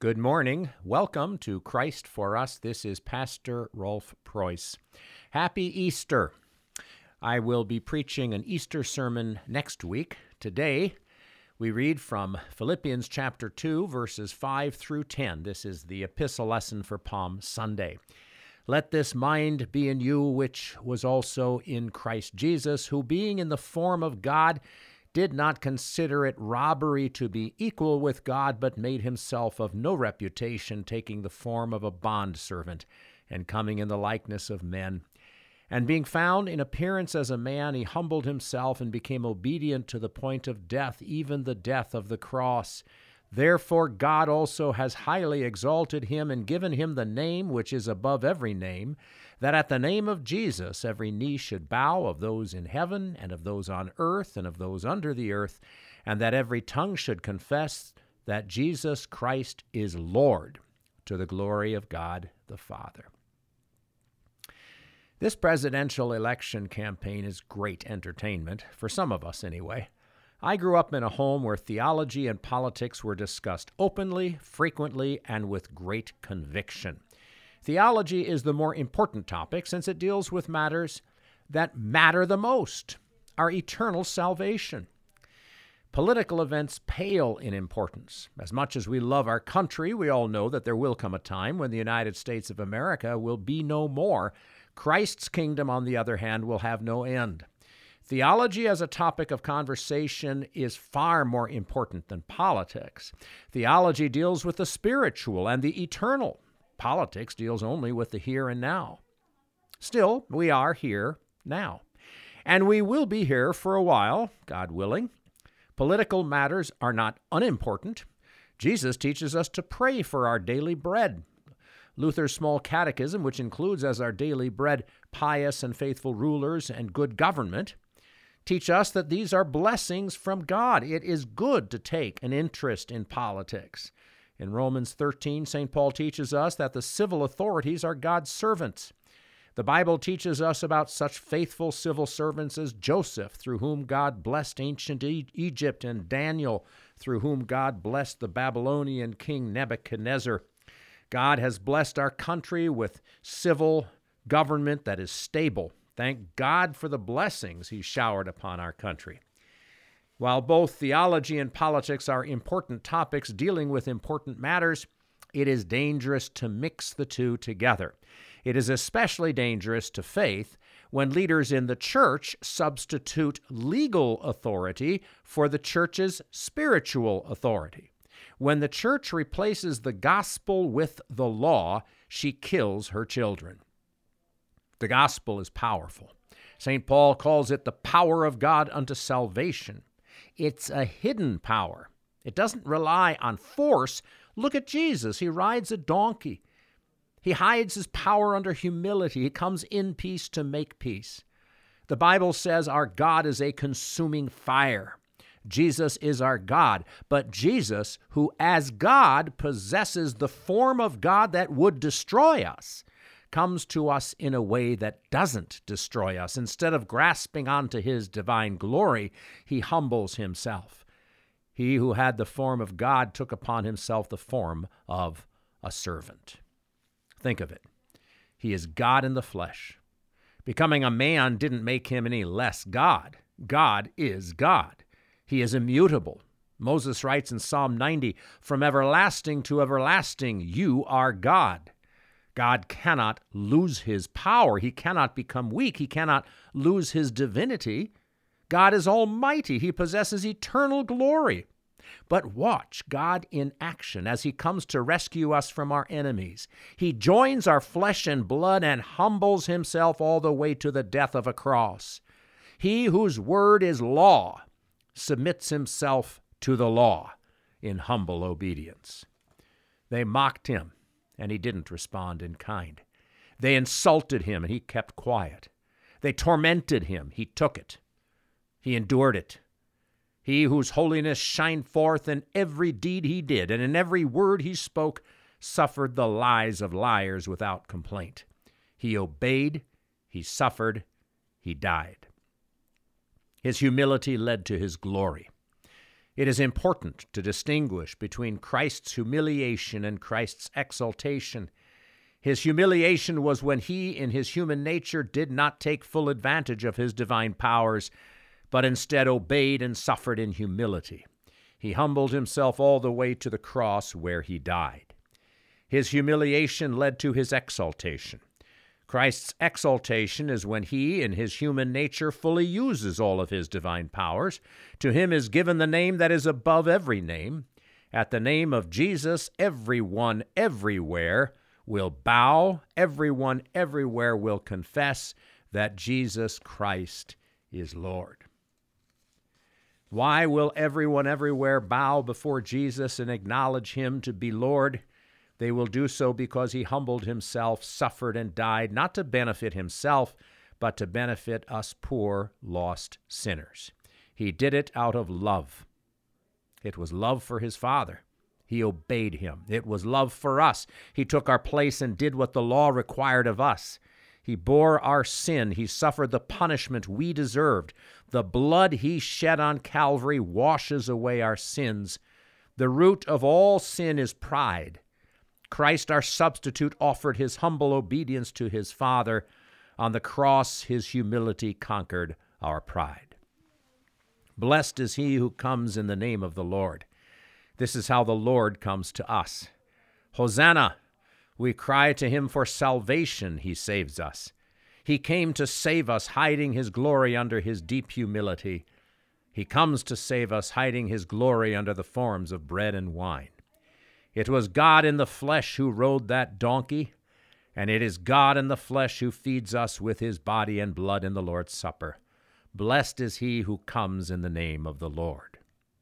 Good morning. Welcome to Christ for Us. This is Pastor Rolf Preuss. Happy Easter. I will be preaching an Easter sermon next week. Today, we read from Philippians chapter 2, verses 5 through 10. This is the epistle lesson for Palm Sunday. Let this mind be in you, which was also in Christ Jesus, who being in the form of God, did not consider it robbery to be equal with God, but made himself of no reputation, taking the form of a bondservant, and coming in the likeness of men. And being found in appearance as a man, he humbled himself and became obedient to the point of death, even the death of the cross. Therefore God also has highly exalted him and given him the name which is above every name, that at the name of Jesus every knee should bow, of those in heaven and of those on earth and of those under the earth, and that every tongue should confess that Jesus Christ is Lord, to the glory of God the Father. This presidential election campaign is great entertainment, for some of us anyway. I grew up in a home where theology and politics were discussed openly, frequently, and with great conviction. Theology is the more important topic since it deals with matters that matter the most, our eternal salvation. Political events pale in importance. As much as we love our country, we all know that there will come a time when the United States of America will be no more. Christ's kingdom, on the other hand, will have no end. Theology as a topic of conversation is far more important than politics. Theology deals with the spiritual and the eternal. Politics deals only with the here and now. Still, we are here now. And we will be here for a while, God willing. Political matters are not unimportant. Jesus teaches us to pray for our daily bread. Luther's Small Catechism, which includes as our daily bread pious and faithful rulers and good government, teach us that these are blessings from God. It is good to take an interest in politics. In Romans 13, St. Paul teaches us that the civil authorities are God's servants. The Bible teaches us about such faithful civil servants as Joseph, through whom God blessed ancient Egypt, and Daniel, through whom God blessed the Babylonian king Nebuchadnezzar. God has blessed our country with civil government that is stable. Thank God for the blessings he showered upon our country. While both theology and politics are important topics dealing with important matters, it is dangerous to mix the two together. It is especially dangerous to faith when leaders in the church substitute legal authority for the church's spiritual authority. When the church replaces the gospel with the law, she kills her children. The gospel is powerful. St. Paul calls it the power of God unto salvation. It's a hidden power. It doesn't rely on force. Look at Jesus. He rides a donkey. He hides his power under humility. He comes in peace to make peace. The Bible says our God is a consuming fire. Jesus is our God, but Jesus, who as God possesses the form of God that would destroy us, comes to us in a way that doesn't destroy us. Instead of grasping onto his divine glory, he humbles himself. He who had the form of God took upon himself the form of a servant. Think of it. He is God in the flesh. Becoming a man didn't make him any less God. God is God. He is immutable. Moses writes in Psalm 90, "From everlasting to everlasting, you are God." God cannot lose his power. He cannot become weak. He cannot lose his divinity. God is almighty. He possesses eternal glory. But watch God in action as he comes to rescue us from our enemies. He joins our flesh and blood and humbles himself all the way to the death of a cross. He whose word is law submits himself to the law in humble obedience. They mocked him, and he didn't respond in kind. They insulted him, and he kept quiet. They tormented him. He took it. He endured it. He whose holiness shined forth in every deed he did, and in every word he spoke, suffered the lies of liars without complaint. He obeyed, he suffered, he died. His humility led to his glory. It is important to distinguish between Christ's humiliation and Christ's exaltation. His humiliation was when he, in his human nature, did not take full advantage of his divine powers, but instead obeyed and suffered in humility. He humbled himself all the way to the cross where he died. His humiliation led to his exaltation. Christ's exaltation is when he, in his human nature, fully uses all of his divine powers. To him is given the name that is above every name. At the name of Jesus, everyone everywhere will bow, everyone everywhere will confess that Jesus Christ is Lord. Why will everyone everywhere bow before Jesus and acknowledge him to be Lord? They will do so because he humbled himself, suffered, and died, not to benefit himself, but to benefit us poor, lost sinners. He did it out of love. It was love for his Father. He obeyed him. It was love for us. He took our place and did what the law required of us. He bore our sin. He suffered the punishment we deserved. The blood he shed on Calvary washes away our sins. The root of all sin is pride. Christ, our substitute, offered his humble obedience to his Father. On the cross, his humility conquered our pride. Blessed is he who comes in the name of the Lord. This is how the Lord comes to us. Hosanna! We cry to him for salvation. He saves us. He came to save us, hiding his glory under his deep humility. He comes to save us, hiding his glory under the forms of bread and wine. It was God in the flesh who rode that donkey, and it is God in the flesh who feeds us with his body and blood in the Lord's Supper. Blessed is he who comes in the name of the Lord.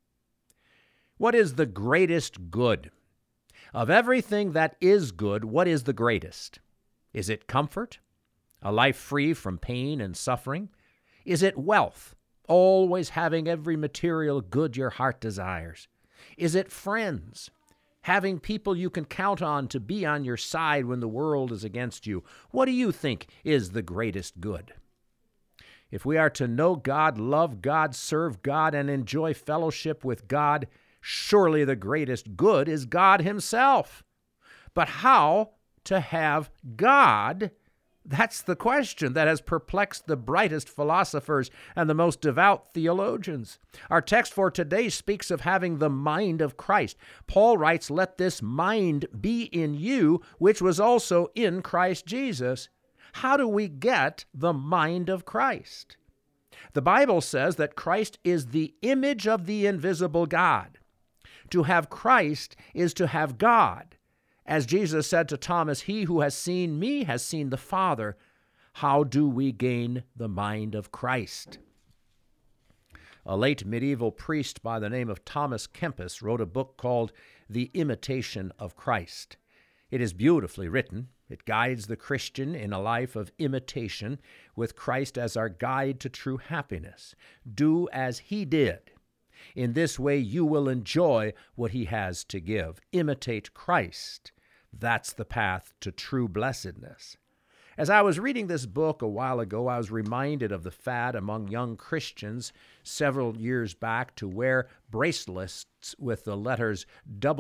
What is the greatest good? Of everything that is good, what is the greatest? Is it comfort? A life free from pain and suffering? Is it wealth, always having every material good your heart desires? Is it friends, having people you can count on to be on your side when the world is against you? What do you think is the greatest good? If we are to know God, love God, serve God, and enjoy fellowship with God, surely the greatest good is God himself. But how to have God? That's the question that has perplexed the brightest philosophers and the most devout theologians. Our text for today speaks of having the mind of Christ. Paul writes, "Let this mind be in you, which was also in Christ Jesus." How do we get the mind of Christ? The Bible says that Christ is the image of the invisible God. To have Christ is to have God. As Jesus said to Thomas, "He who has seen me has seen the Father." How do we gain the mind of Christ? A late medieval priest by the name of Thomas Kempis wrote a book called The Imitation of Christ. It is beautifully written. It guides the Christian in a life of imitation with Christ as our guide to true happiness. Do as he did. In this way, you will enjoy what he has to give. Imitate Christ. That's the path to true blessedness. As I was reading this book a while ago, I was reminded of the fad among young Christians several years back to wear bracelets with the letters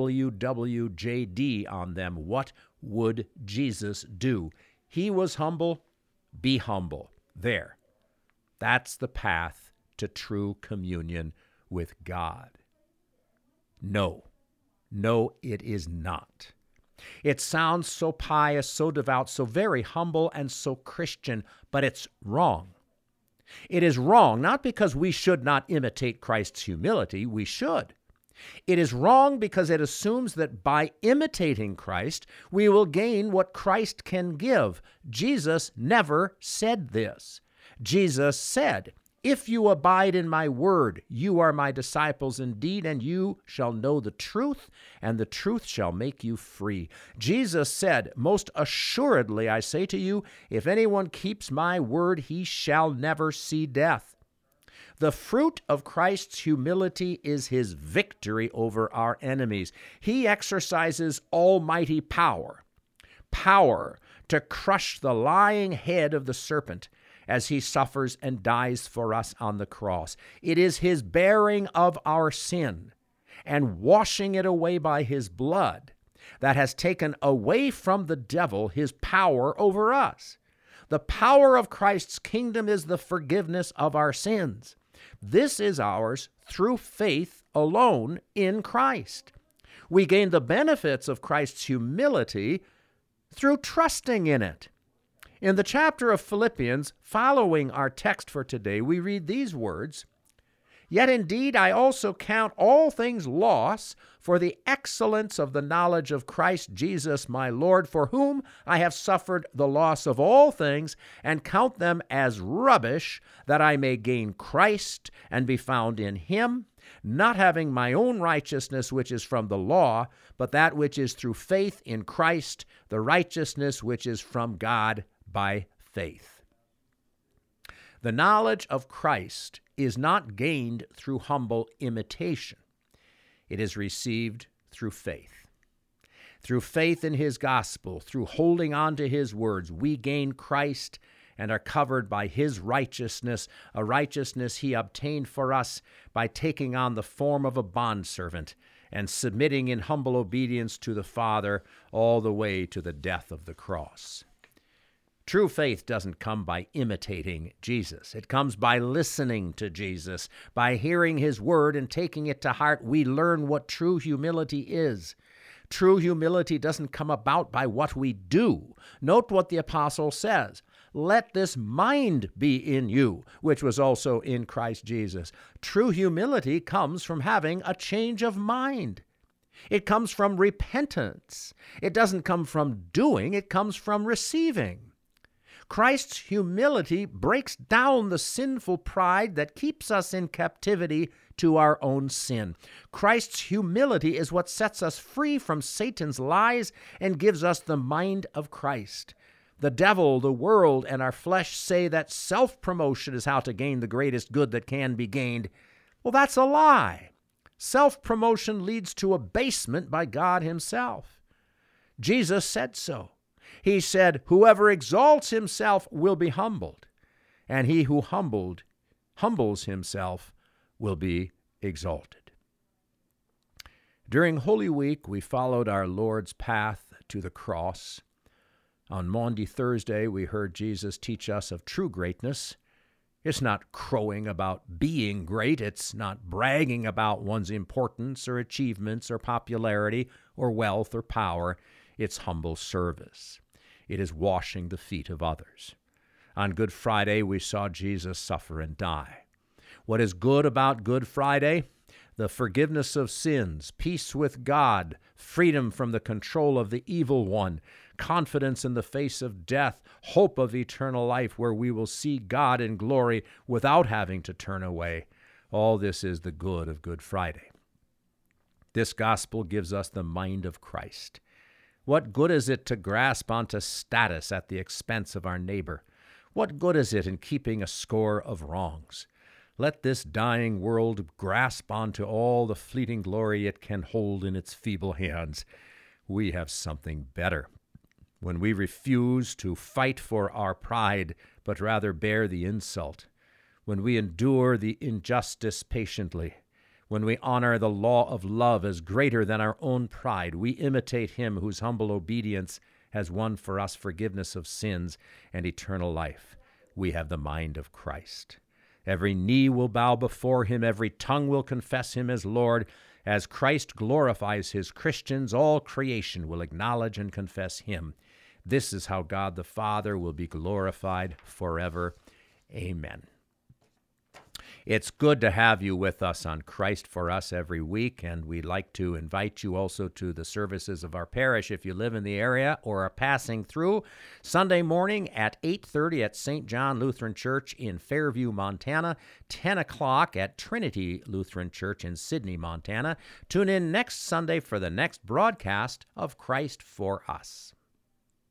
WWJD on them. What would Jesus do? He was humble. Be humble. There. That's the path to true communion with God. No, it is not. It sounds so pious, so devout, so very humble, and so Christian, but it's wrong. It is wrong, not because we should not imitate Christ's humility. We should. It is wrong because it assumes that by imitating Christ, we will gain what Christ can give. Jesus never said this. Jesus said, "If you abide in my word, you are my disciples indeed, and you shall know the truth, and the truth shall make you free." Jesus said, "Most assuredly I say to you, if anyone keeps my word, he shall never see death." The fruit of Christ's humility is his victory over our enemies. He exercises almighty power to crush the lying head of the serpent as he suffers and dies for us on the cross. It is his bearing of our sin and washing it away by his blood that has taken away from the devil his power over us. The power of Christ's kingdom is the forgiveness of our sins. This is ours through faith alone in Christ. We gain the benefits of Christ's humility through trusting in it. In the chapter of Philippians, following our text for today, we read these words, "Yet indeed I also count all things loss for the excellence of the knowledge of Christ Jesus my Lord, for whom I have suffered the loss of all things, and count them as rubbish, that I may gain Christ and be found in him, not having my own righteousness which is from the law, but that which is through faith in Christ, the righteousness which is from God by faith." The knowledge of Christ is not gained through humble imitation. It is received through faith. Through faith in his gospel, through holding on to his words, we gain Christ and are covered by his righteousness, a righteousness he obtained for us by taking on the form of a bondservant and submitting in humble obedience to the Father all the way to the death of the cross. True faith doesn't come by imitating Jesus. It comes by listening to Jesus. By hearing his word and taking it to heart, we learn what true humility is. True humility doesn't come about by what we do. Note what the apostle says. "Let this mind be in you, which was also in Christ Jesus." True humility comes from having a change of mind. It comes from repentance. It doesn't come from doing, it comes from receiving. Christ's humility breaks down the sinful pride that keeps us in captivity to our own sin. Christ's humility is what sets us free from Satan's lies and gives us the mind of Christ. The devil, the world, and our flesh say that self-promotion is how to gain the greatest good that can be gained. Well, that's a lie. Self-promotion leads to abasement by God himself. Jesus said so. He said, "Whoever exalts himself will be humbled, and he who humbles himself will be exalted." During Holy Week, we followed our Lord's path to the cross. On Maundy Thursday, we heard Jesus teach us of true greatness. It's not crowing about being great. It's not bragging about one's importance or achievements or popularity or wealth or power. It's humble service. It is washing the feet of others. On Good Friday, we saw Jesus suffer and die. What is good about Good Friday? The forgiveness of sins, peace with God, freedom from the control of the evil one, confidence in the face of death, hope of eternal life where we will see God in glory without having to turn away. All this is the good of Good Friday. This gospel gives us the mind of Christ. What good is it to grasp onto status at the expense of our neighbor? What good is it in keeping a score of wrongs? Let this dying world grasp onto all the fleeting glory it can hold in its feeble hands. We have something better. When we refuse to fight for our pride, but rather bear the insult, when we endure the injustice patiently, when we honor the law of love as greater than our own pride, we imitate him whose humble obedience has won for us forgiveness of sins and eternal life. We have the mind of Christ. Every knee will bow before him, every tongue will confess him as Lord. As Christ glorifies his Christians, all creation will acknowledge and confess him. This is how God the Father will be glorified forever. Amen. It's good to have you with us on Christ for Us every week, and we'd like to invite you also to the services of our parish if you live in the area or are passing through. Sunday morning at 8:30 at St. John Lutheran Church in Fairview, Montana, 10 o'clock at Trinity Lutheran Church in Sidney, Montana. Tune in next Sunday for the next broadcast of Christ for Us.